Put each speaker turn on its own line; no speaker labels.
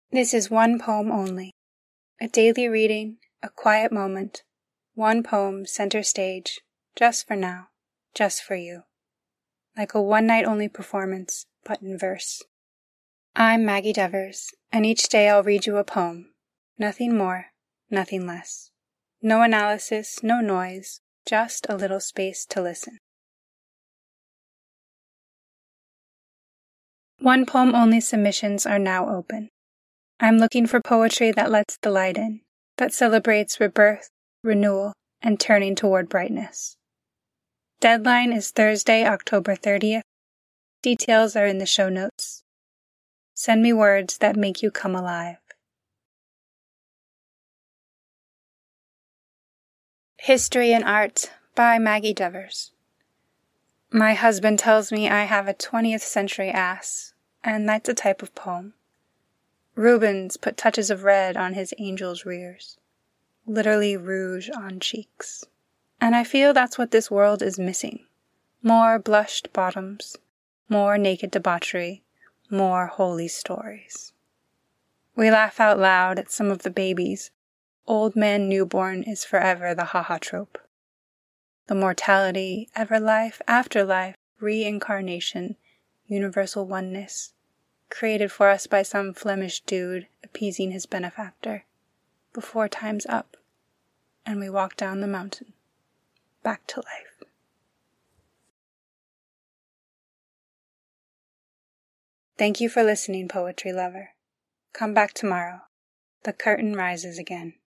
This is one poem only. A daily reading, a quiet moment, one poem center stage, just for now, just for you. Like a one-night-only performance, but in verse. I'm Maggie Devers, and each day I'll read you a poem. Nothing more, nothing less. No analysis, no noise, just a little space to listen. One poem only submissions are now open. I'm looking for poetry that lets the light in, that celebrates rebirth, renewal, and turning toward brightness. Deadline is Thursday, October 30th. Details are in the show notes. Send me words that make you come alive. History and Art by Maggie Devers. My husband tells me I have a 20th century ass, and that's a type of poem. Rubens put touches of red on his angel's rears, literally rouge on cheeks. And I feel that's what this world is missing. More blushed bottoms, more naked debauchery, more holy stories. We laugh out loud at some of the babies. Old man newborn is forever the ha-ha trope. The mortality, everlife, afterlife, reincarnation, universal oneness, created for us by some Flemish dude appeasing his benefactor, before time's up, and we walk down the mountain, back to life. Thank you for listening, poetry lover. Come back tomorrow. The curtain rises again.